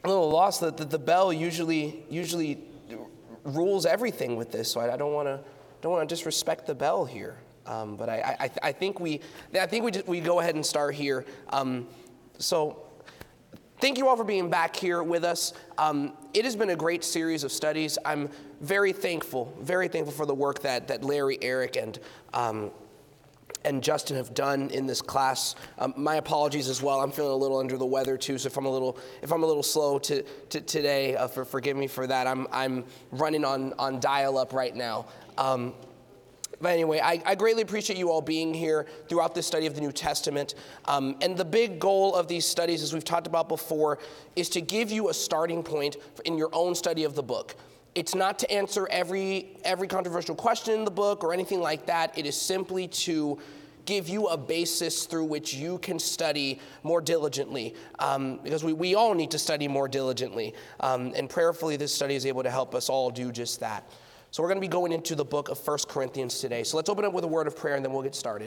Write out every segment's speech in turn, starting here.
a little lost that the bell usually rules everything with this, so I don't want to disrespect the bell here. But I think we go ahead and start here. So thank you all for being back here with us. It has been a great series of studies. I'm very thankful for the work that Larry, Eric, and Justin have done in this class. My apologies as well. I'm feeling a little under the weather too, so if I'm a little slow today, forgive me for that. I'm running on dial-up right now. But anyway, I greatly appreciate you all being here throughout this study of the New Testament. And the big goal of these studies, as we've talked about before, is to give you a starting point in your own study of the book. It's not to answer every controversial question in the book or anything like that. It is simply to give you a basis through which you can study more diligently, because we all need to study more diligently. And prayerfully, this study is able to help us all do just that. So we're going to be going into the book of 1 Corinthians today. So let's open up with a word of prayer, and then we'll get started.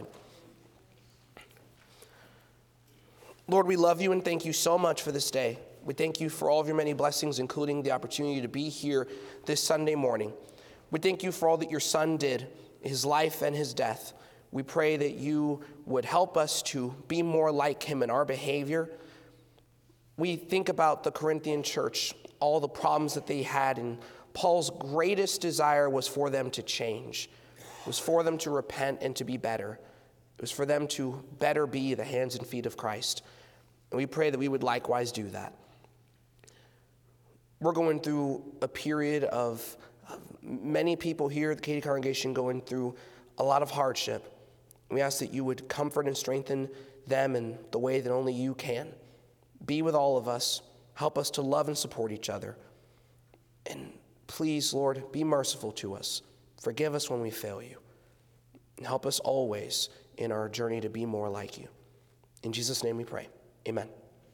Lord, we love you and thank you so much for this day. We thank you for all of your many blessings, including the opportunity to be here this Sunday morning. We thank you for all that your Son did, his life and his death. We pray that you would help us to be more like him in our behavior. We think about the Corinthian church, all the problems that they had, and Paul's greatest desire was for them to change. It was for them to repent and to be better. It was for them to better be the hands and feet of Christ. And we pray that we would likewise do that. We're going through a period of many people here at the Katy congregation going through a lot of hardship. We ask that you would comfort and strengthen them in the way that only you can. Be with all of us. Help us to love and support each other. And please, Lord, be merciful to us. Forgive us when we fail you. And help us always in our journey to be more like you. In Jesus' name we pray. Amen.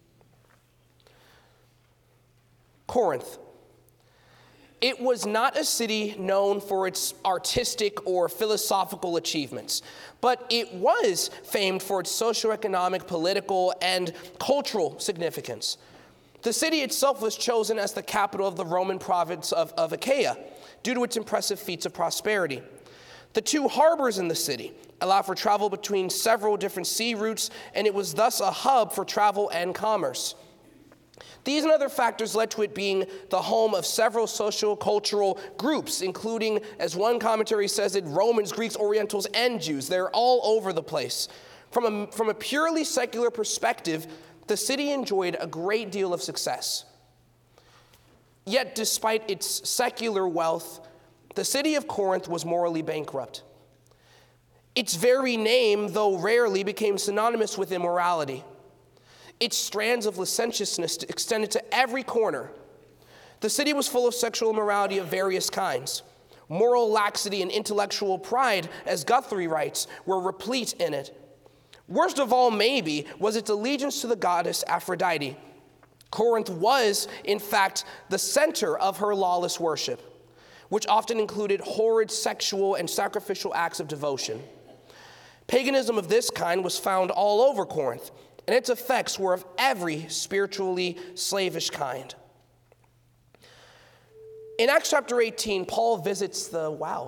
Corinth. It was not a city known for its artistic or philosophical achievements, but it was famed for its socioeconomic, political, and cultural significance. The city itself was chosen as the capital of the Roman province of Achaia due to its impressive feats of prosperity. The two harbors in the city allow for travel between several different sea routes, and it was thus a hub for travel and commerce. These and other factors led to it being the home of several socio-cultural groups, including, as one commentary says it, Romans, Greeks, Orientals, and Jews. They're all over the place. From a purely secular perspective, the city enjoyed a great deal of success. Yet, despite its secular wealth, the city of Corinth was morally bankrupt. Its very name, though rarely, became synonymous with immorality. Its strands of licentiousness extended to every corner. The city was full of sexual immorality of various kinds. Moral laxity and intellectual pride, as Guthrie writes, were replete in it. Worst of all, maybe, was its allegiance to the goddess Aphrodite. Corinth was, in fact, the center of her lawless worship, which often included horrid sexual and sacrificial acts of devotion. Paganism of this kind was found all over Corinth, and its effects were of every spiritually slavish kind. In Acts chapter 18, Paul visits the,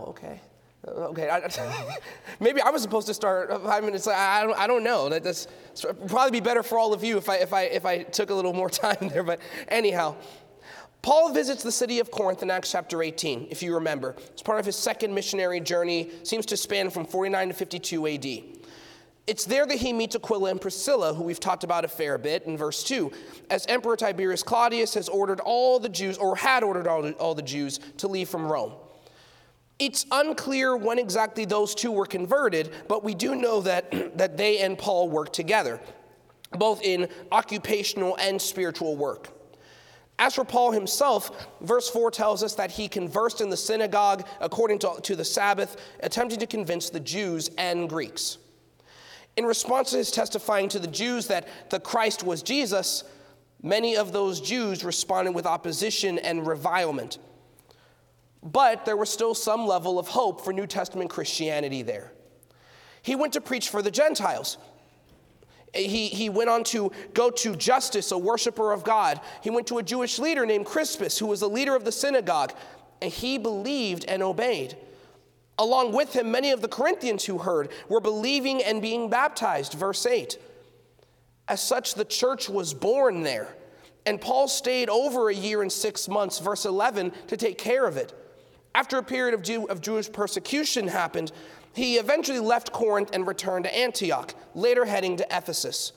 maybe I was supposed to start 5 minutes. I don't know. That's probably be better for all of you if I took a little more time there. But anyhow, Paul visits the city of Corinth in Acts chapter 18, if you remember. It's part of his second missionary journey, seems to span from 49 to 52 AD. It's there that he meets Aquila and Priscilla, who we've talked about a fair bit in verse 2, as Emperor Tiberius Claudius has ordered all the Jews, or had ordered all the Jews, to leave from Rome. It's unclear when exactly those two were converted, but we do know that they and Paul worked together, both in occupational and spiritual work. As for Paul himself, verse 4 tells us that he conversed in the synagogue according to the Sabbath, attempting to convince the Jews and Greeks. In response to his testifying to the Jews that the Christ was Jesus, many of those Jews responded with opposition and revilement. But there was still some level of hope for New Testament Christianity there. He went to preach for the Gentiles. He went on to go to Justus, a worshiper of God. He went to a Jewish leader named Crispus, who was the leader of the synagogue, and he believed and obeyed. Along with him, many of the Corinthians who heard were believing and being baptized, verse 8. As such, the church was born there, and Paul stayed over a year and 6 months, verse 11, to take care of it. After a period of Jewish persecution happened, he eventually left Corinth and returned to Antioch, later heading to Ephesus.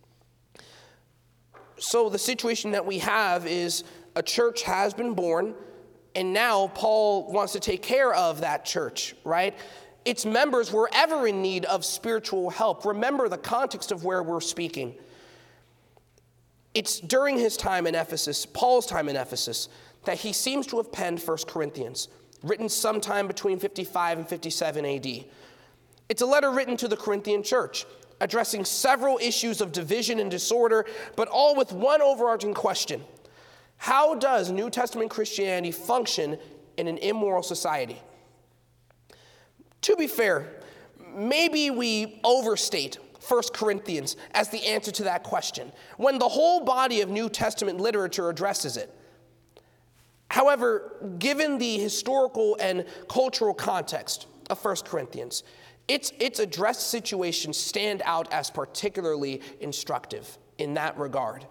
So the situation that we have is a church has been born, and now Paul wants to take care of that church, right? Its members were ever in need of spiritual help. Remember the context of where we're speaking. It's during his time in Ephesus, Paul's time in Ephesus, that he seems to have penned 1 Corinthians, written sometime between 55 and 57 AD. It's a letter written to the Corinthian church, addressing several issues of division and disorder, but all with one overarching question. How does New Testament Christianity function in an immoral society? To be fair, maybe we overstate 1 Corinthians as the answer to that question, when the whole body of New Testament literature addresses it. However, given the historical and cultural context of 1 Corinthians, its addressed situations stand out as particularly instructive in that regard.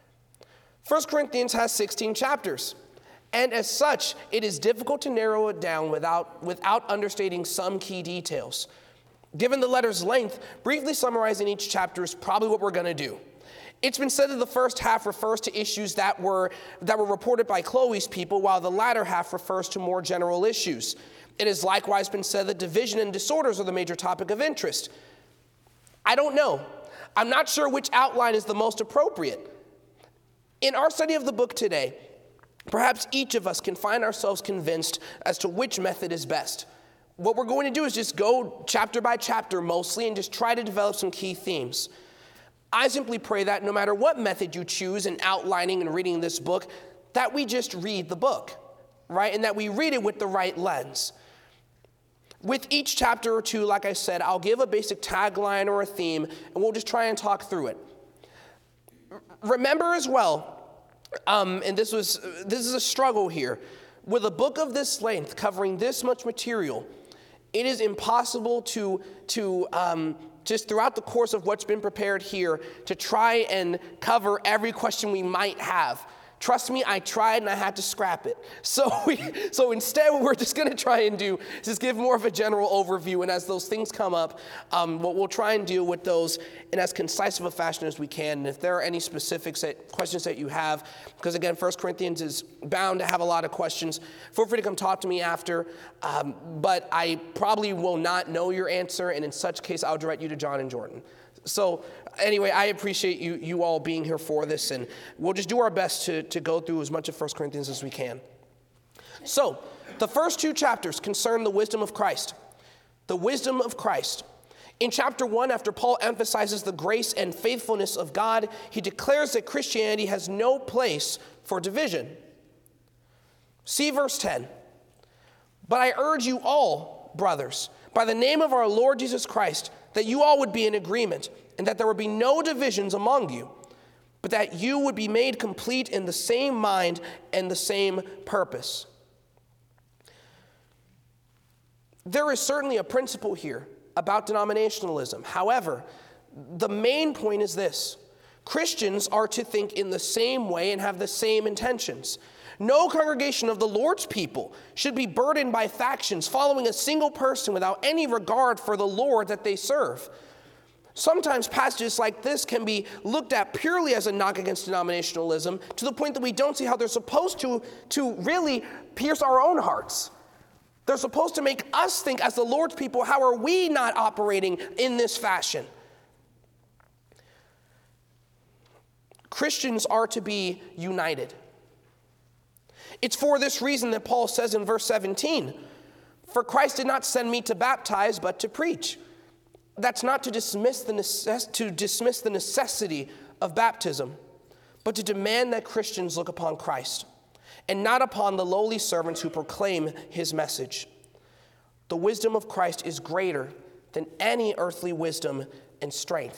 1 Corinthians has 16 chapters, and as such, it is difficult to narrow it down without understating some key details. Given the letter's length, briefly summarizing each chapter is probably what we're going to do. It's been said that the first half refers to issues that were reported by Chloe's people, while the latter half refers to more general issues. It has likewise been said that division and disorders are the major topic of interest. I don't know. I'm not sure which outline is the most appropriate. In our study of the book today, perhaps each of us can find ourselves convinced as to which method is best. What we're going to do is just go chapter by chapter mostly and just try to develop some key themes. I simply pray that no matter what method you choose in outlining and reading this book, that we just read the book, right? And that we read it with the right lens. With each chapter or two, like I said, I'll give a basic tagline or a theme, and we'll just try and talk through it. Remember as well, and this is a struggle here, with a book of this length covering this much material, it is impossible to just throughout the course of what's been prepared here, to try and cover every question we might have. Trust me, I tried and I had to scrap it. So instead, what we're just going to try and do is just give more of a general overview, and as those things come up, we'll try and deal with those in as concise of a fashion as we can. And if there are any questions that you have, because again, 1 Corinthians is bound to have a lot of questions, feel free to come talk to me after, but I probably will not know your answer, and in such case, I'll direct you to John and Jordan. So anyway, I appreciate you all being here for this, and we'll just do our best to go through as much of 1 Corinthians as we can. So the first two chapters concern the wisdom of Christ. The wisdom of Christ. In chapter 1, after Paul emphasizes the grace and faithfulness of God, he declares that Christianity has no place for division. See verse 10. But I urge you all, brothers, by the name of our Lord Jesus Christ, that you all would be in agreement, and that there would be no divisions among you, but that you would be made complete in the same mind and the same purpose. There is certainly a principle here about denominationalism. However, the main point is this: Christians are to think in the same way and have the same intentions. No congregation of the Lord's people should be burdened by factions following a single person without any regard for the Lord that they serve. Sometimes passages like this can be looked at purely as a knock against denominationalism, to the point that we don't see how they're supposed to really pierce our own hearts. They're supposed to make us think, as the Lord's people, how are we not operating in this fashion? Christians are to be united. It's for this reason that Paul says in verse 17, "For Christ did not send me to baptize, but to preach." That's not to dismiss the necessity of baptism, but to demand that Christians look upon Christ and not upon the lowly servants who proclaim his message. The wisdom of Christ is greater than any earthly wisdom and strength.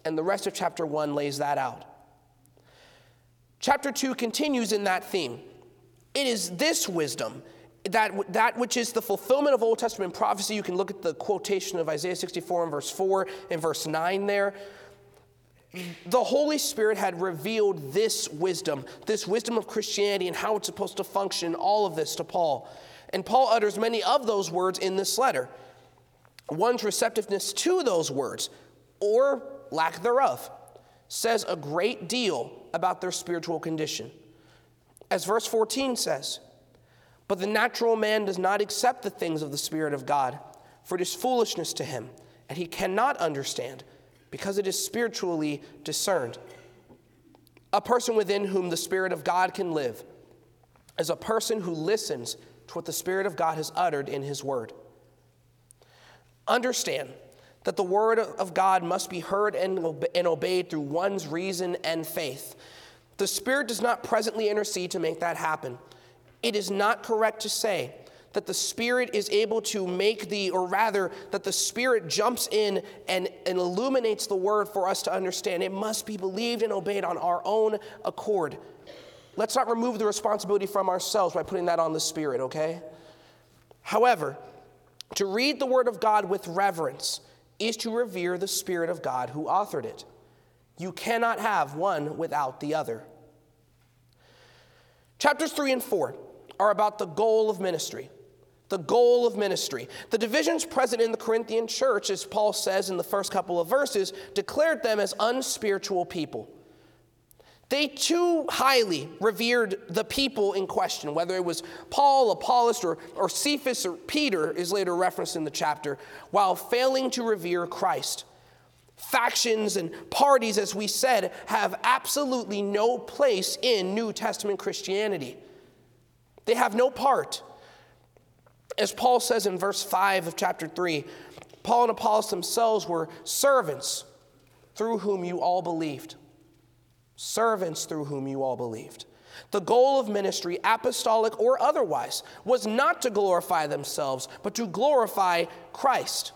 And the rest of chapter 1 lays that out. Chapter 2 continues in that theme. It is this wisdom, that which is the fulfillment of Old Testament prophecy. You can look at the quotation of Isaiah 64 in verse 4 and verse 9 there. The Holy Spirit had revealed this wisdom of Christianity and how it's supposed to function, all of this to Paul. And Paul utters many of those words in this letter. One's receptiveness to those words, or lack thereof, says a great deal about their spiritual condition. As verse 14 says, "But the natural man does not accept the things of the Spirit of God, for it is foolishness to him, and he cannot understand, because it is spiritually discerned." A person within whom the Spirit of God can live is a person who listens to what the Spirit of God has uttered in his word. Understand that the word of God must be heard and obeyed through one's reason and faith. The Spirit does not presently intercede to make that happen. It is not correct to say that the Spirit is able to that the Spirit jumps in and illuminates the word for us to understand. It must be believed and obeyed on our own accord. Let's not remove the responsibility from ourselves by putting that on the Spirit, okay? However, to read the word of God with reverence is to revere the Spirit of God who authored it. You cannot have one without the other. Chapters 3 and 4 are about the goal of ministry. The goal of ministry. The divisions present in the Corinthian church, as Paul says in the first couple of verses, declared them as unspiritual people. They too highly revered the people in question, whether it was Paul, Apollos, or Cephas, or Peter is later referenced in the chapter, while failing to revere Christ. Factions and parties, as we said, have absolutely no place in New Testament Christianity. They have no part. As Paul says in verse 5 of chapter 3, Paul and Apollos themselves were servants through whom you all believed. Servants through whom you all believed. The goal of ministry, apostolic or otherwise, was not to glorify themselves, but to glorify Christ.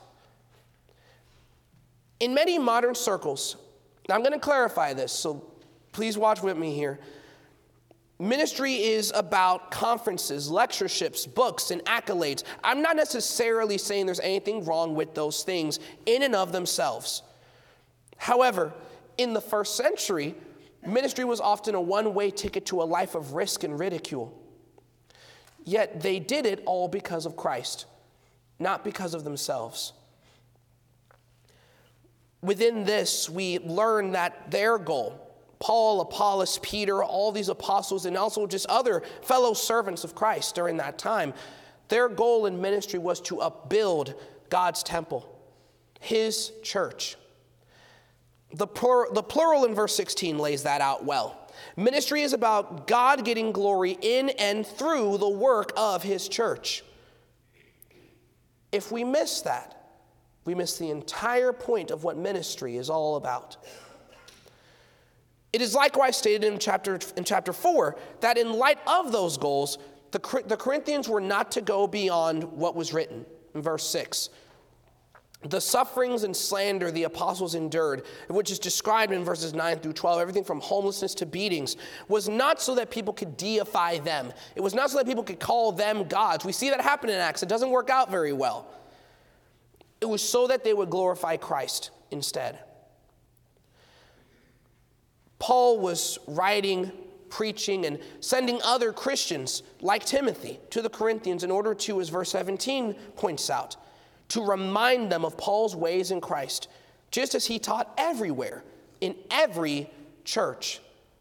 In many modern circles, now I'm going to clarify this, so please watch with me here. Ministry is about conferences, lectureships, books, and accolades. I'm not necessarily saying there's anything wrong with those things in and of themselves. However, in the first century, ministry was often a one-way ticket to a life of risk and ridicule. Yet they did it all because of Christ, not because of themselves. Within this, we learn that their goal, Paul, Apollos, Peter, all these apostles, and also just other fellow servants of Christ during that time, their goal in ministry was to upbuild God's temple, his church. The plural in verse 16 lays that out well. Ministry is about God getting glory in and through the work of his church. If we miss that, we miss the entire point of what ministry is all about. It is likewise stated in chapter 4 that in light of those goals, the Corinthians were not to go beyond what was written in verse 6. The sufferings and slander the apostles endured, which is described in verses 9 through 12, everything from homelessness to beatings, was not so that people could deify them. It was not so that people could call them gods. We see that happen in Acts. It doesn't work out very well. It was so that they would glorify Christ instead. Paul was writing, preaching, and sending other Christians like Timothy to the Corinthians in order to, as verse 17 points out, to remind them of Paul's ways in Christ, just as he taught everywhere, in every church.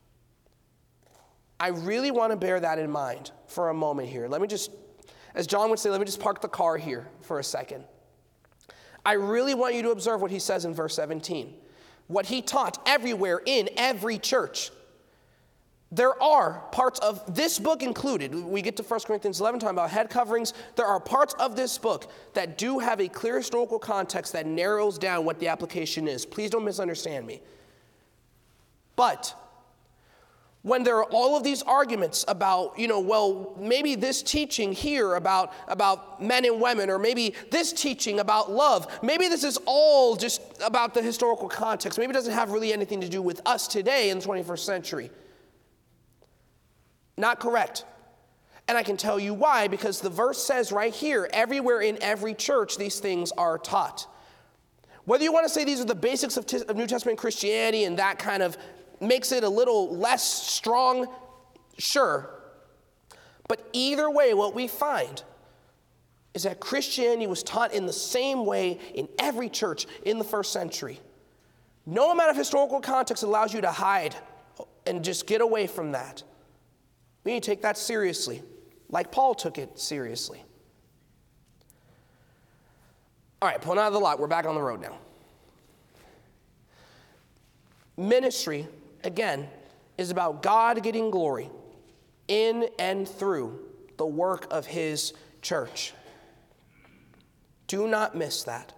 I really want to bear that in mind for a moment here. Let me just, as John would say, let me just park the car here for a second. I really want you to observe what he says in verse 17. What he taught everywhere in every church. There are parts of this book included. We get to 1 Corinthians 11 talking about head coverings. There are parts of this book that do have a clear historical context that narrows down what the application is. Please don't misunderstand me. But When there are all of these arguments about, well, maybe this teaching here about men and women, or maybe this teaching about love, maybe this is all just about the historical context. Maybe it doesn't have really anything to do with us today in the 21st century. Not correct. And I can tell you why, because the verse says right here, everywhere in every church, these things are taught. Whether you want to say these are the basics of New Testament Christianity and that kind of makes it a little less strong, sure. But either way, what we find is that Christianity was taught in the same way in every church in the first century. No amount of historical context allows you to hide and just get away from that. We need to take that seriously, like Paul took it seriously. All right, pulling out of the lot, we're back on the road now. Ministry, again, is about God getting glory in and through the work of his church. Do not miss that.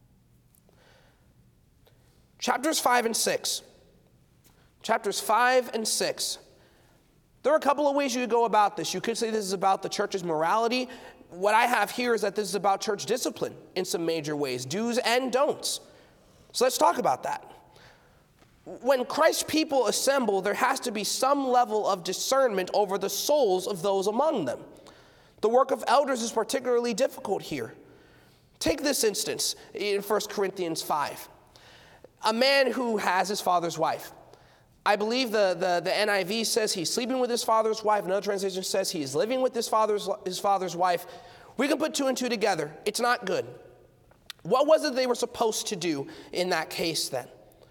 Chapters 5 and 6. Chapters 5 and 6. There are a couple of ways you could go about this. You could say this is about the church's morality. What I have here is that this is about church discipline in some major ways, do's and don'ts. So let's talk about that. When Christ's people assemble, there has to be some level of discernment over the souls of those among them. The work of elders is particularly difficult here. Take this instance in 1 Corinthians 5. A man who has his father's wife. I believe the NIV says he's sleeping with his father's wife. Another translation says he is living with his father's wife. We can put two and two together. It's not good. What was it they were supposed to do in that case then?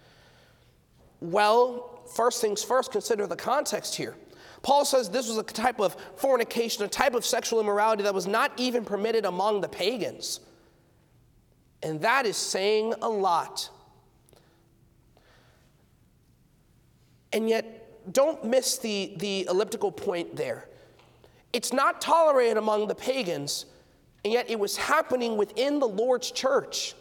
Well, first things first, consider the context here. Paul says this was a type of fornication, a type of sexual immorality that was not even permitted among the pagans. And that is saying a lot. And yet, don't miss the elliptical point there. It's not tolerated among the pagans, and yet it was happening within the Lord's church.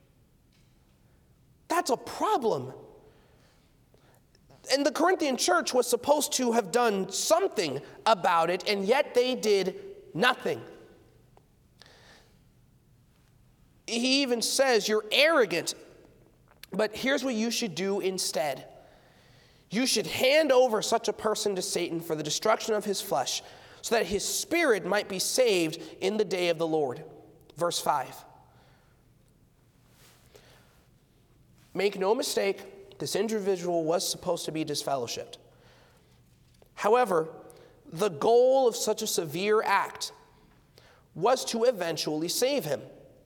That's a problem. And the Corinthian church was supposed to have done something about it, and yet they did nothing. He even says, you're arrogant, but here's what you should do instead. You should hand over such a person to Satan for the destruction of his flesh, so that his spirit might be saved in the day of the Lord. Verse 5. Make no mistake, this individual was supposed to be disfellowshipped. However, the goal of such a severe act was to eventually save him.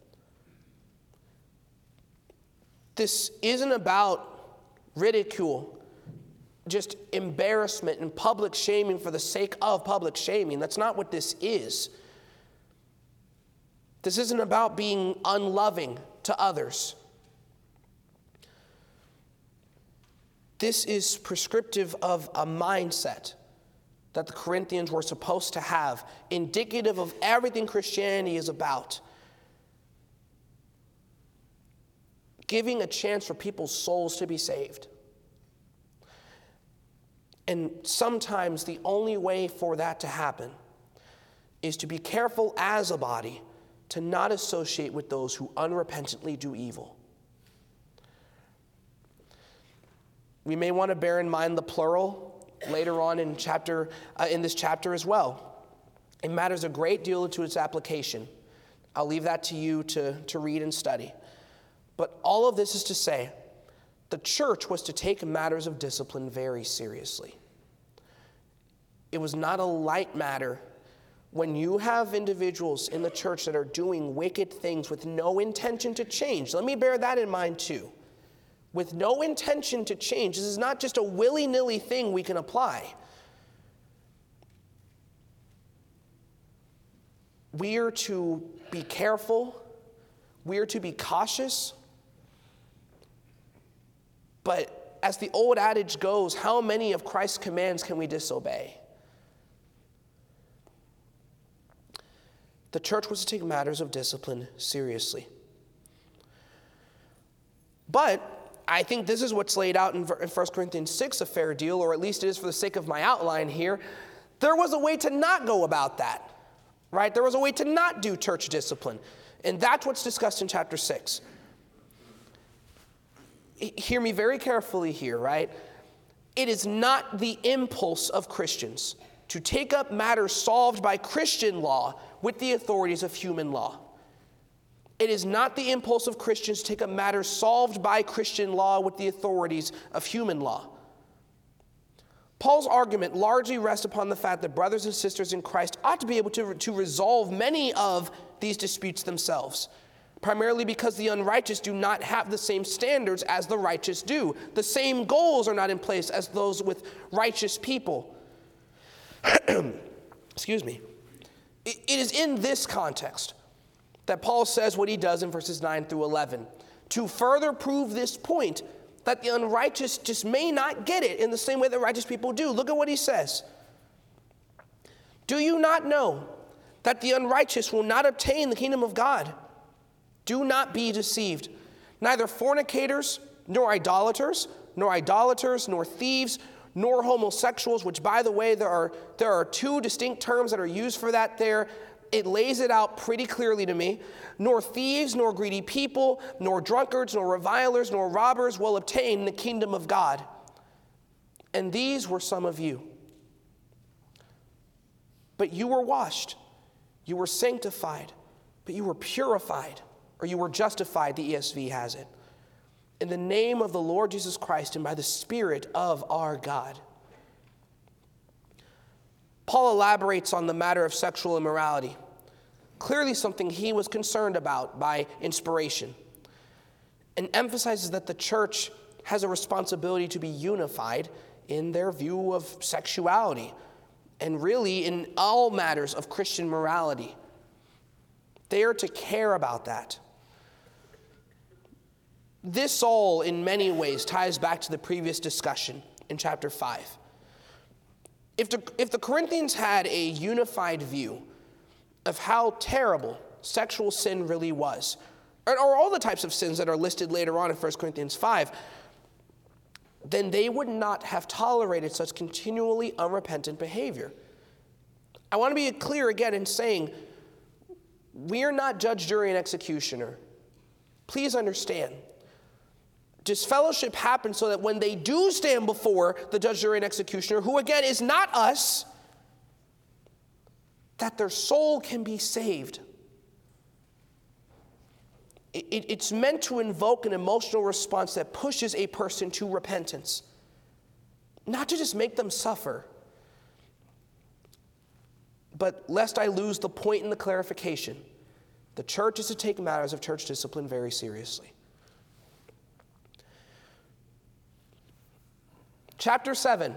This isn't about ridicule, just embarrassment and public shaming for the sake of public shaming. That's not what this is. This isn't about being unloving to others. This is prescriptive of a mindset that the Corinthians were supposed to have, indicative of everything Christianity is about. Giving a chance for people's souls to be saved. And sometimes the only way for that to happen is to be careful as a body to not associate with those who unrepentantly do evil. We may want to bear in mind the plural later on in this chapter as well. It matters a great deal to its application. I'll leave that to you to read and study. But all of this is to say, the church was to take matters of discipline very seriously. It was not a light matter when you have individuals in the church that are doing wicked things with no intention to change. Let me bear that in mind too. With no intention to change. This is not just a willy-nilly thing we can apply. We are to be careful. We are to be cautious. But as the old adage goes, how many of Christ's commands can we disobey? The church was to take matters of discipline seriously. But I think this is what's laid out in 1 Corinthians 6, a fair deal, or at least it is for the sake of my outline here. There was a way to not go about that, right? There was a way to not do church discipline. And that's what's discussed in chapter 6. Hear me very carefully here, right? It is not the impulse of Christians to take up matters solved by Christian law with the authorities of human law. It is not the impulse of Christians to take up matters solved by Christian law with the authorities of human law. Paul's argument largely rests upon the fact that brothers and sisters in Christ ought to be able to resolve many of these disputes themselves, primarily because the unrighteous do not have the same standards as the righteous do. The same goals are not in place as those with righteous people. Excuse me. It is in this context that Paul says what he does in verses 9 through 11. To further prove this point, that the unrighteous just may not get it in the same way that righteous people do. Look at what he says. Do you not know that the unrighteous will not obtain the kingdom of God? Do not be deceived. Neither fornicators, nor idolaters, nor thieves, nor homosexuals, which, by the way, there are two distinct terms that are used for that there. It lays it out pretty clearly to me. Nor thieves, nor greedy people, nor drunkards, nor revilers, nor robbers will obtain the kingdom of God. And these were some of you. But you were washed, you were sanctified, but you were purified, or you were justified, the ESV has it, in the name of the Lord Jesus Christ and by the Spirit of our God. Paul elaborates on the matter of sexual immorality, clearly something he was concerned about by inspiration, and emphasizes that the church has a responsibility to be unified in their view of sexuality, and really in all matters of Christian morality. They are to care about that. This all, in many ways, ties back to the previous discussion in chapter 5. If the Corinthians had a unified view of how terrible sexual sin really was, or all the types of sins that are listed later on in 1 Corinthians 5, then they would not have tolerated such continually unrepentant behavior. I want to be clear again in saying, we are not judge, jury, and executioner. Please understand. Disfellowship happens so that when they do stand before the judge, jury, and executioner, who again is not us, that their soul can be saved. It's meant to invoke an emotional response that pushes a person to repentance, not to just make them suffer. But lest I lose the point in the clarification, the church is to take matters of church discipline very seriously. Chapter 7.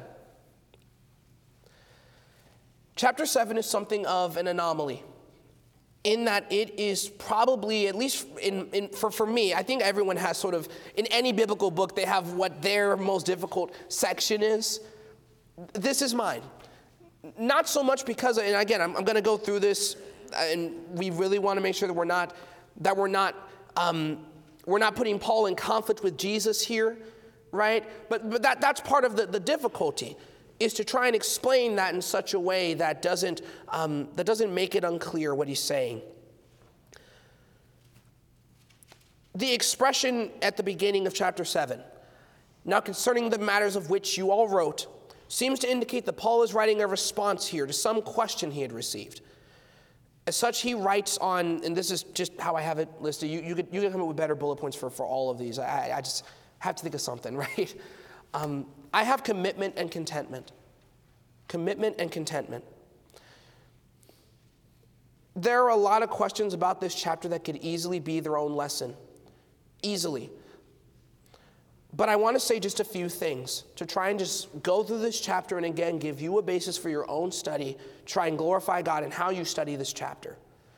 Chapter 7 is something of an anomaly in that it is probably, at least for me, I think everyone has sort of, in any biblical book, they have what their most difficult section is. This is mine. Not so much because, and again, I'm going to go through this, and we really want to make sure that we're not putting Paul in conflict with Jesus here, right? But that's part of the difficulty, is to try and explain that in such a way that doesn't make it unclear what he's saying. The expression at the beginning of chapter 7, now concerning the matters of which you all wrote, seems to indicate that Paul is writing a response here to some question he had received. As such, he writes on, and this is just how I have it listed. You can come up with better bullet points for all of these. I just have to think of something, right? I have commitment and contentment. Commitment and contentment. There are a lot of questions about this chapter that could easily be their own lesson. Easily. But I want to say just a few things to try and just go through this chapter and again give you a basis for your own study, try and glorify God in how you study this chapter.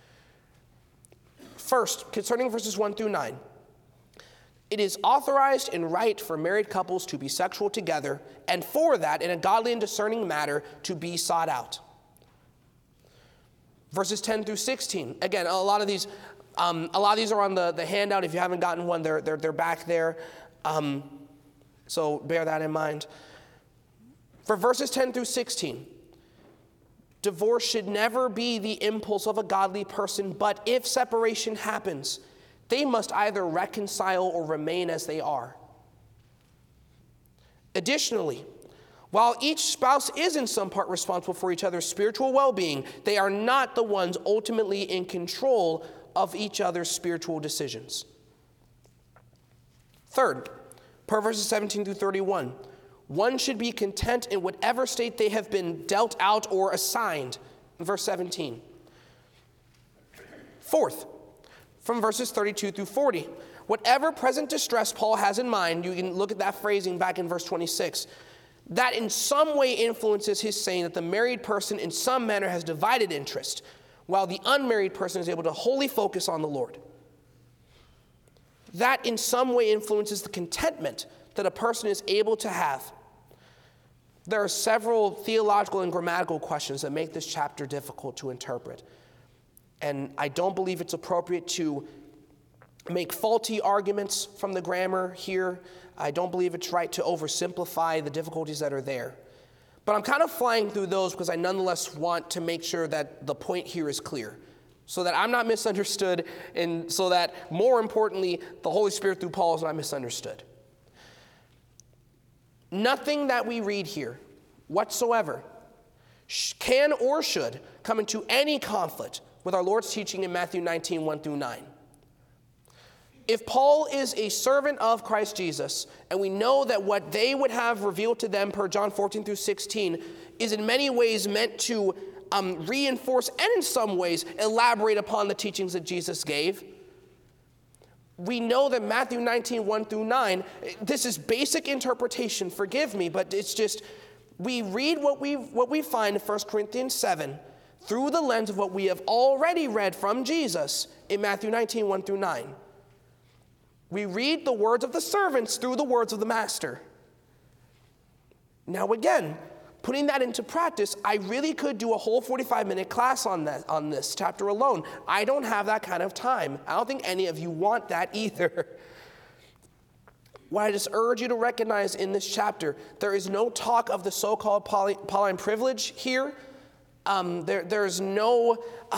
First, concerning verses 1 through 9, it is authorized and right for married couples to be sexual together, and for that, in a godly and discerning matter, to be sought out. Verses 10 through 16, again, a lot of these are on the handout. If you haven't gotten one, they're back there. So bear that in mind. For verses 10 through 16, divorce should never be the impulse of a godly person, but if separation happens, they must either reconcile or remain as they are. Additionally, while each spouse is in some part responsible for each other's spiritual well-being, they are not the ones ultimately in control of each other's spiritual decisions. Third, per verses 17 through 31, one should be content in whatever state they have been dealt out or assigned. In verse 17. Fourth, from verses 32 through 40, whatever present distress Paul has in mind, you can look at that phrasing back in verse 26, that in some way influences his saying that the married person in some manner has divided interest, while the unmarried person is able to wholly focus on the Lord. That in some way influences the contentment that a person is able to have. There are several theological and grammatical questions that make this chapter difficult to interpret. And I don't believe it's appropriate to make faulty arguments from the grammar here. I don't believe it's right to oversimplify the difficulties that are there. But I'm kind of flying through those because I nonetheless want to make sure that the point here is clear, so that I'm not misunderstood, and so that, more importantly, the Holy Spirit through Paul is not misunderstood. Nothing that we read here whatsoever can or should come into any conflict with our Lord's teaching in Matthew 19, 1 through 9. If Paul is a servant of Christ Jesus, and we know that what they would have revealed to them per John 14 through 16 is in many ways meant to reinforce and in some ways elaborate upon the teachings that Jesus gave, we know that Matthew 19, 1 through 9, this is basic interpretation, forgive me, but it's just, we read what we find in 1 Corinthians 7 through the lens of what we have already read from Jesus in Matthew 19, 1 through 9. We read the words of the servants through the words of the master. Now again, putting that into practice, I really could do a whole 45-minute class on this chapter alone. I don't have that kind of time. I don't think any of you want that either. What I just urge you to recognize in this chapter, there is no talk of the so-called Pauline privilege here. There's no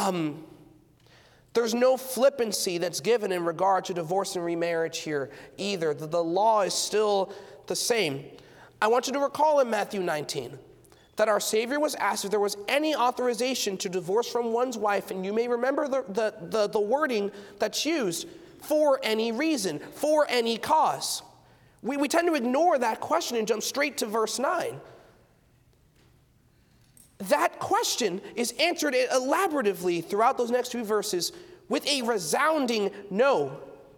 flippancy that's given in regard to divorce and remarriage here either. The law is still the same. I want you to recall in Matthew 19 that our Savior was asked if there was any authorization to divorce from one's wife, and you may remember the wording that's used, for any reason, for any cause. We tend to ignore that question and jump straight to verse 9. That question is answered elaboratively throughout those next few verses with a resounding no.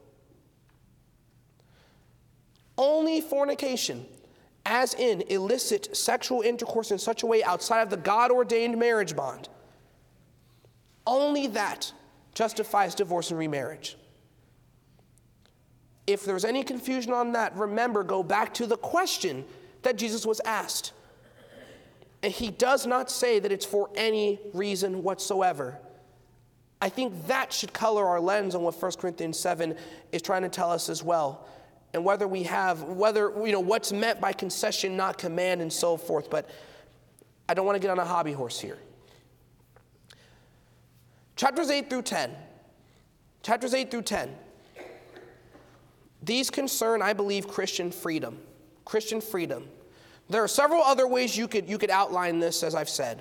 Only fornication, as in illicit sexual intercourse in such a way outside of the God-ordained marriage bond, only that justifies divorce and remarriage. If there's any confusion on that, remember, go back to the question that Jesus was asked. And he does not say that it's for any reason whatsoever. I think that should color our lens on what 1 Corinthians 7 is trying to tell us as well. And what's meant by concession, not command, and so forth. But I don't want to get on a hobby horse here. Chapters 8 through 10. These concern, I believe, Christian freedom. Christian freedom. There are several other ways you could outline this, as I've said.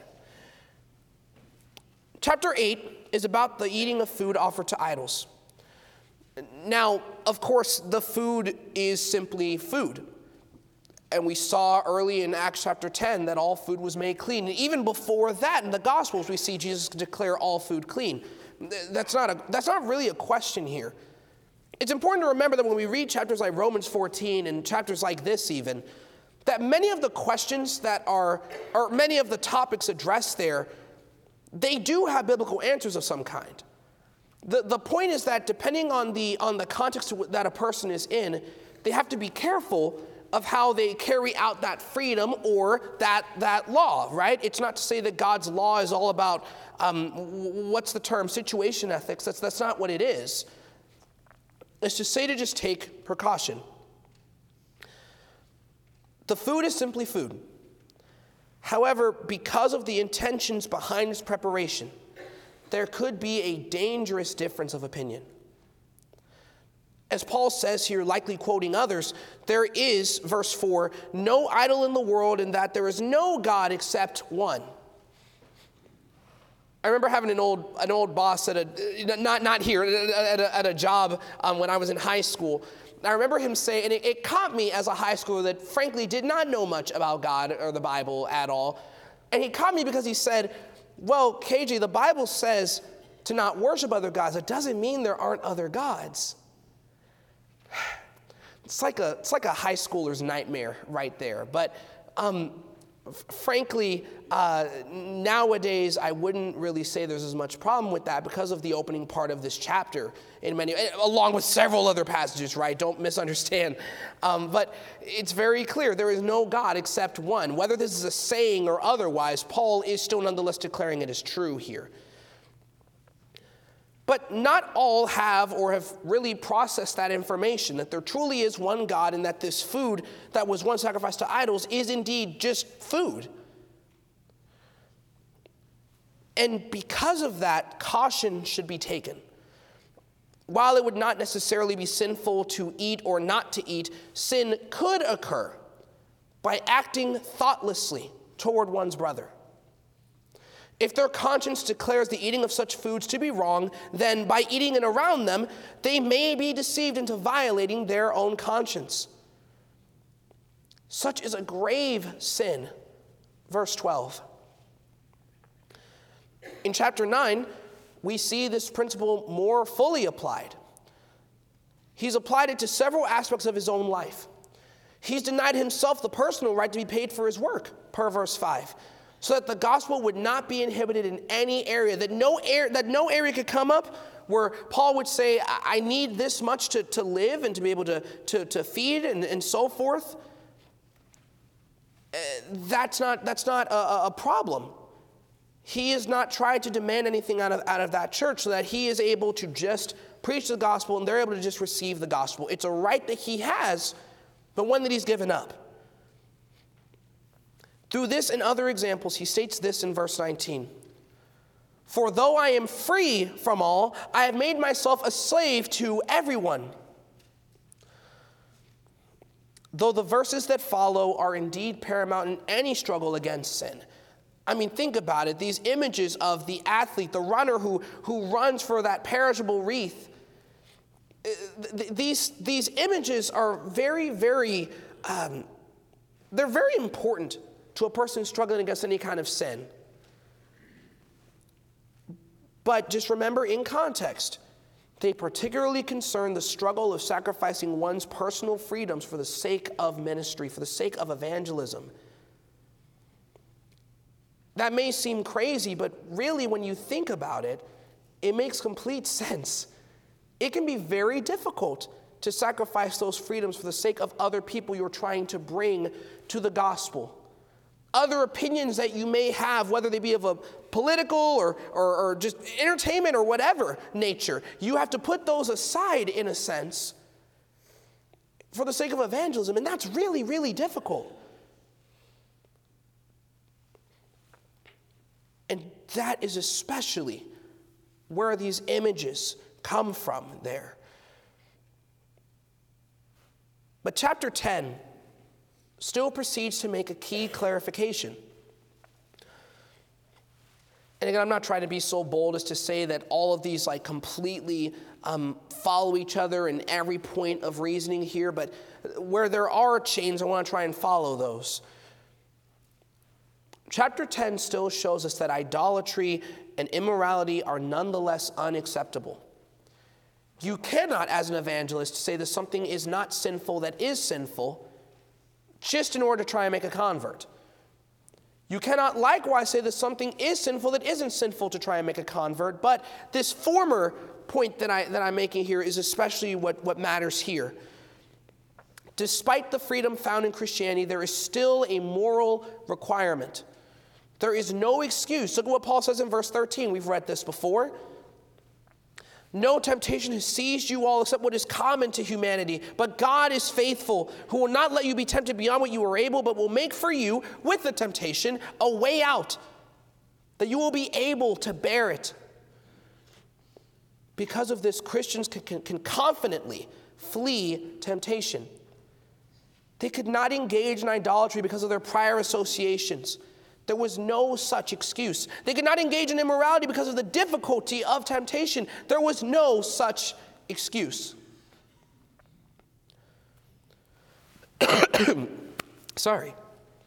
Chapter 8 is about the eating of food offered to idols. Now, of course, the food is simply food. And we saw early in Acts chapter 10 that all food was made clean. And even before that, in the Gospels, we see Jesus declare all food clean. That's not really a question here. It's important to remember that when we read chapters like Romans 14 and chapters like this even, that many of the questions or many of the topics addressed there, they do have biblical answers of some kind. The point is that depending on the context that a person is in, they have to be careful of how they carry out that freedom or that law, right? It's not to say that God's law is all about, what's the term, situation ethics. That's not what it is. It's to say to just take precaution. The food is simply food. However, because of the intentions behind its preparation, there could be a dangerous difference of opinion. As Paul says here, likely quoting others, there is, verse 4, no idol in the world, and that there is no God except one. I remember having an old boss at not here, at a job when I was in high school. I remember him saying, and it caught me as a high schooler that frankly did not know much about God or the Bible at all. And he caught me because he said, well, KJ, the Bible says to not worship other gods. It doesn't mean there aren't other gods. It's like a high schooler's nightmare right there. But frankly, nowadays I wouldn't really say there's as much problem with that because of the opening part of this chapter, along with several other passages, right? Don't misunderstand. But it's very clear there is no God except one. Whether this is a saying or otherwise, Paul is still nonetheless declaring it as true here. But not all have or have really processed that information, that there truly is one God and that this food that was once sacrificed to idols is indeed just food. And because of that, caution should be taken. While it would not necessarily be sinful to eat or not to eat, sin could occur by acting thoughtlessly toward one's brother. If their conscience declares the eating of such foods to be wrong, then by eating it around them, they may be deceived into violating their own conscience. Such is a grave sin. Verse 12. In chapter 9, we see this principle more fully applied. He's applied it to several aspects of his own life. He's denied himself the personal right to be paid for his work, per verse 5. So that the gospel would not be inhibited in any area, that no area could come up where Paul would say, I need this much to live and to be able to feed and so forth. That's not a problem. He has not tried to demand anything out of that church so that he is able to just preach the gospel and they're able to just receive the gospel. It's a right that he has, but one that he's given up. Through this and other examples, he states this in verse 19. For though I am free from all, I have made myself a slave to everyone. Though the verses that follow are indeed paramount in any struggle against sin. I mean, think about it. These images of the athlete, the runner who runs for that perishable wreath, these images are very, very, they're very important to a person struggling against any kind of sin. But just remember in context, they particularly concern the struggle of sacrificing one's personal freedoms for the sake of ministry, for the sake of evangelism. That may seem crazy, but really when you think about it, it makes complete sense. It can be very difficult to sacrifice those freedoms for the sake of other people you're trying to bring to the gospel. Other opinions that you may have, whether they be of a political or just entertainment or whatever nature, you have to put those aside in a sense for the sake of evangelism, and that's really, really difficult. And that is especially where these images come from there. But chapter 10 still proceeds to make a key clarification. And again, I'm not trying to be so bold as to say that all of these completely follow each other in every point of reasoning here, but where there are chains, I want to try and follow those. Chapter 10 still shows us that idolatry and immorality are nonetheless unacceptable. You cannot, as an evangelist, say that something is not sinful that is sinful just in order to try and make a convert. You cannot likewise say that something is sinful that isn't sinful to try and make a convert, but this former point that I'm making here is especially what matters here. Despite the freedom found in Christianity, there is still a moral requirement. There is no excuse. Look at what Paul says in verse 13. We've read this before. No temptation has seized you all except what is common to humanity. But God is faithful, who will not let you be tempted beyond what you are able, but will make for you, with the temptation, a way out, that you will be able to bear it. Because of this, Christians can confidently flee temptation. They could not engage in idolatry because of their prior associations. There was no such excuse. They could not engage in immorality because of the difficulty of temptation. There was no such excuse. Sorry.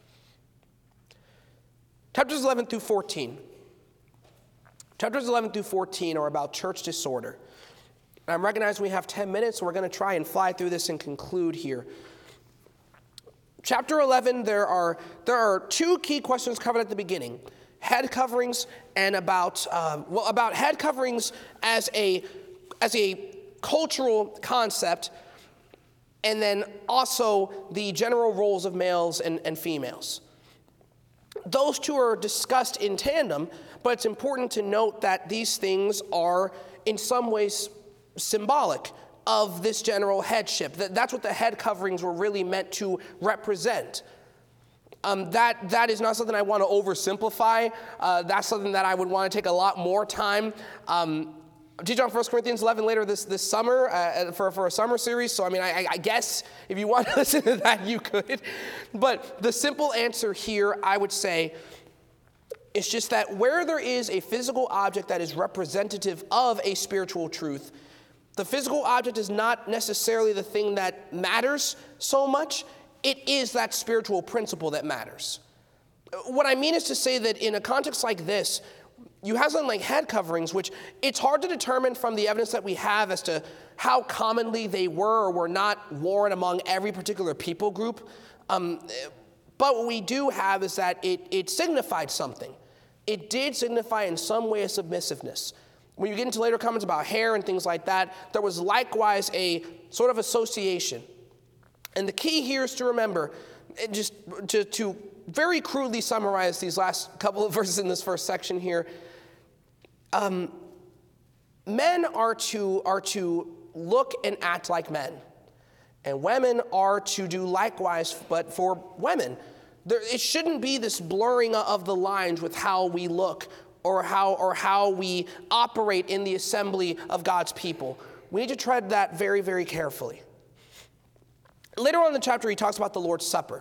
Chapters 11 through 14. Chapters 11 through 14 are about church disorder. I'm recognizing we have 10 minutes, so we're going to try and fly through this and conclude here. Chapter 11, there are two key questions covered at the beginning: head coverings and about head coverings as a cultural concept, and then also the general roles of males and females. Those two are discussed in tandem, but it's important to note that these things are in some ways symbolic of this general headship. That's what the head coverings were really meant to represent. That is not something I want to oversimplify. That's something that I would want to take a lot more time. I'm teaching on 1 Corinthians 11 later this summer for a summer series. So, I guess if you want to listen to that, you could. But the simple answer here, I would say, is just that where there is a physical object that is representative of a spiritual truth, the physical object is not necessarily the thing that matters so much. It is that spiritual principle that matters. What I mean is to say that in a context like this, you have something like head coverings, which it's hard to determine from the evidence that we have as to how commonly they were or were not worn among every particular people group. But what we do have is that it signified something. It did signify in some way a submissiveness. When you get into later comments about hair and things like that, there was likewise a sort of association. And the key here is to remember, just to very crudely summarize these last couple of verses in this first section here, men are to look and act like men, and women are to do likewise, but for women. It shouldn't be this blurring of the lines with how we look or how we operate in the assembly of God's people. We need to tread that very, very carefully. Later on in the chapter, he talks about the Lord's Supper.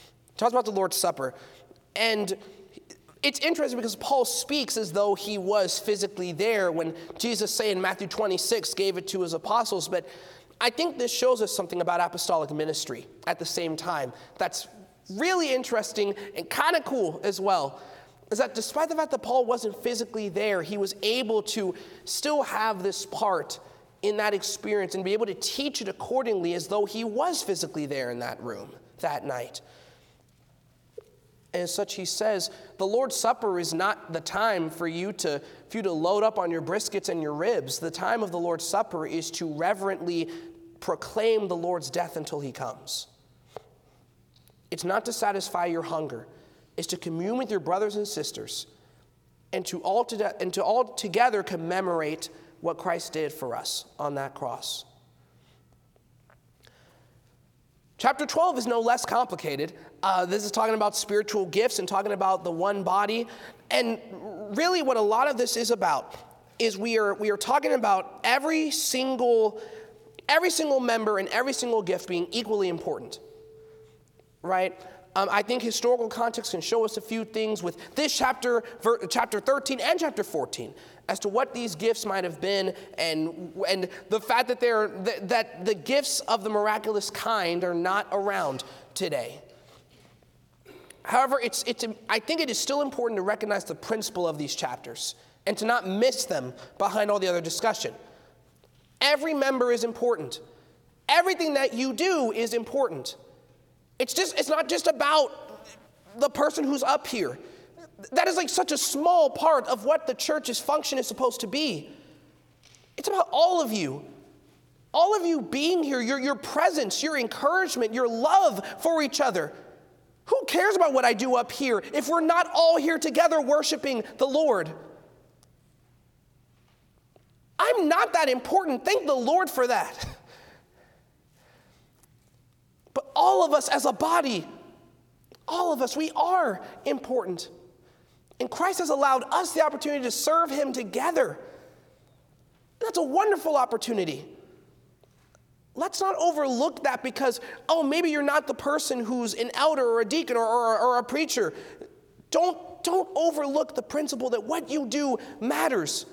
And it's interesting because Paul speaks as though he was physically there when Jesus, say in Matthew 26, gave it to his apostles. But I think this shows us something about apostolic ministry at the same time that's really interesting and kind of cool as well. Is that despite the fact that Paul wasn't physically there, he was able to still have this part in that experience and be able to teach it accordingly as though he was physically there in that room that night. And as such, he says, the Lord's Supper is not the time for you to load up on your briskets and your ribs. The time of the Lord's Supper is to reverently proclaim the Lord's death until he comes. It's not to satisfy your hunger. It's to commune with your brothers and sisters and to all together commemorate what Christ did for us on that cross. Chapter 12 is no less complicated. This is talking about spiritual gifts and talking about the one body. And really what a lot of this is about is we are talking about every single member and every single gift being equally important, right? I think historical context can show us a few things with this chapter 13 and chapter 14 as to what these gifts might have been, and the fact that that the gifts of the miraculous kind are not around today. However, I think it is still important to recognize the principle of these chapters and to not miss them behind all the other discussion. Every member is important. Everything that you do is important. It's not just about the person who's up here. That is like such a small part of what the church's function is supposed to be. It's about all of you. All of you being here, your presence, your encouragement, your love for each other. Who cares about what I do up here if we're not all here together worshiping the Lord? I'm not that important. Thank the Lord for that. But all of us as a body, all of us, we are important. And Christ has allowed us the opportunity to serve him together. That's a wonderful opportunity. Let's not overlook that because, maybe you're not the person who's an elder or a deacon or a preacher. Don't overlook the principle that what you do matters.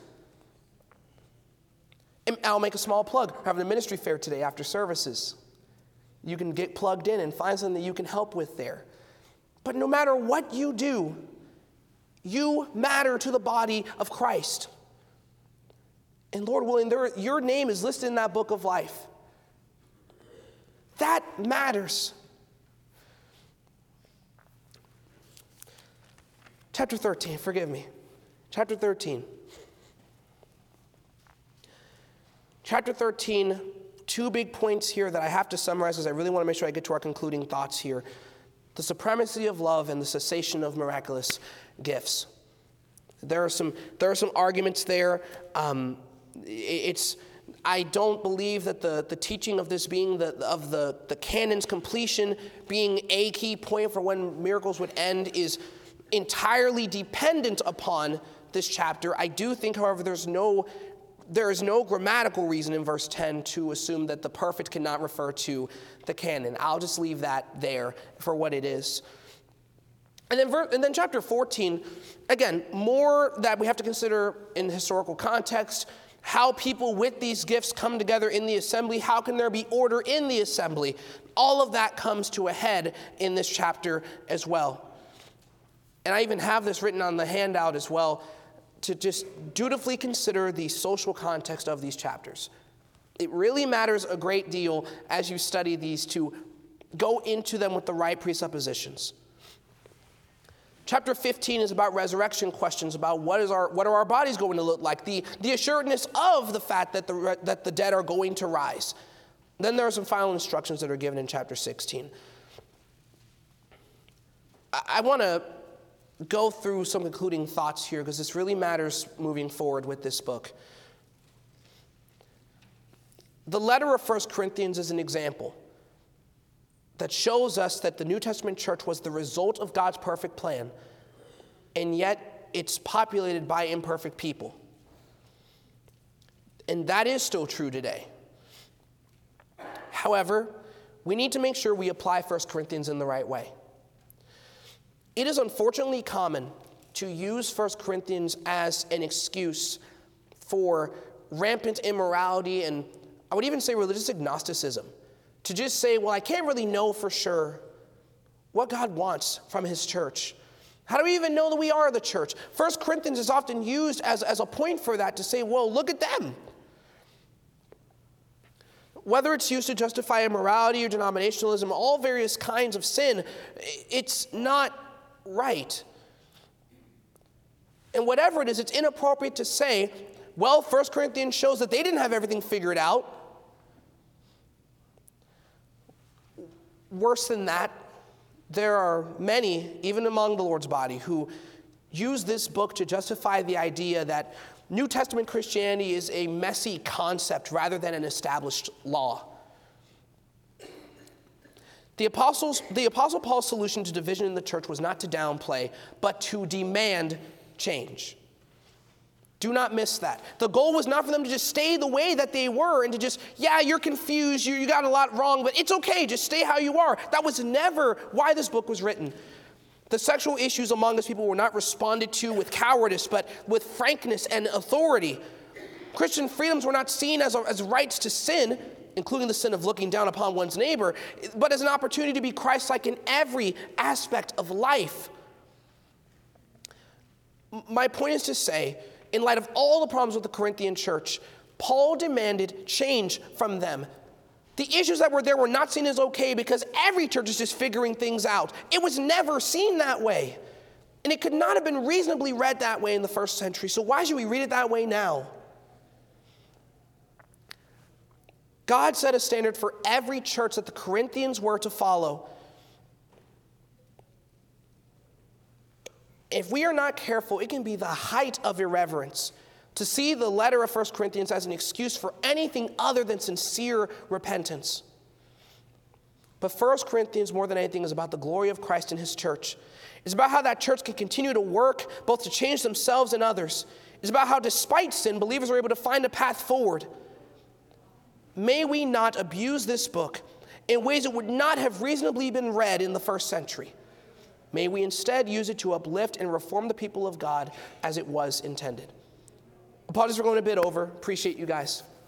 And I'll make a small plug. We're having a ministry fair today after services. You can get plugged in and find something that you can help with there. But no matter what you do, you matter to the body of Christ. And Lord willing, your name is listed in that book of life. That matters. Chapter 13, forgive me. Chapter 13. Chapter 13, two big points here that I have to summarize because I really want to make sure I get to our concluding thoughts here. The supremacy of love and the cessation of miraculous gifts. There are some arguments there. I don't believe that the teaching of this being the canon's completion being a key point for when miracles would end is entirely dependent upon this chapter. I do think, however, there is no grammatical reason in verse 10 to assume that the perfect cannot refer to the canon. I'll just leave that there for what it is. And then chapter 14, again, more that we have to consider in historical context, how people with these gifts come together in the assembly, how can there be order in the assembly? All of that comes to a head in this chapter as well. And I even have this written on the handout as well, to just dutifully consider the social context of these chapters. It really matters a great deal as you study these to go into them with the right presuppositions. Chapter 15 is about resurrection questions, about what are our bodies going to look like, the assuredness of the fact that the dead are going to rise. Then there are some final instructions that are given in chapter 16. I want to go through some concluding thoughts here because this really matters moving forward with this book. The letter of 1 Corinthians is an example that shows us that the New Testament church was the result of God's perfect plan, and yet it's populated by imperfect people. And that is still true today. However, we need to make sure we apply 1 Corinthians in the right way. It is unfortunately common to use 1 Corinthians as an excuse for rampant immorality and I would even say religious agnosticism. To just say, well, I can't really know for sure what God wants from his church. How do we even know that we are the church? 1 Corinthians is often used as a point for that to say, well, look at them. Whether it's used to justify immorality or denominationalism, all various kinds of sin, it's not right. And whatever it is, it's inappropriate to say, well, 1 Corinthians shows that they didn't have everything figured out. Worse than that, there are many, even among the Lord's body, who use this book to justify the idea that New Testament Christianity is a messy concept rather than an established law. The Apostle Paul's solution to division in the church was not to downplay, but to demand change. Do not miss that. The goal was not for them to just stay the way that they were and to just, yeah, you're confused, you got a lot wrong, but it's okay, just stay how you are. That was never why this book was written. The sexual issues among us people were not responded to with cowardice, but with frankness and authority. Christian freedoms were not seen as rights to sin, including the sin of looking down upon one's neighbor, but as an opportunity to be Christ-like in every aspect of life. My point is to say, in light of all the problems with the Corinthian church, Paul demanded change from them. The issues that were there were not seen as okay because every church is just figuring things out. It was never seen that way. And it could not have been reasonably read that way in the first century. So why should we read it that way now? God set a standard for every church that the Corinthians were to follow. If we are not careful, it can be the height of irreverence to see the letter of 1 Corinthians as an excuse for anything other than sincere repentance. But 1 Corinthians, more than anything, is about the glory of Christ and his church. It's about how that church can continue to work both to change themselves and others. It's about how, despite sin, believers are able to find a path forward. May we not abuse this book in ways that would not have reasonably been read in the first century. May we instead use it to uplift and reform the people of God as it was intended. Apologies for going a bit over. Appreciate you guys.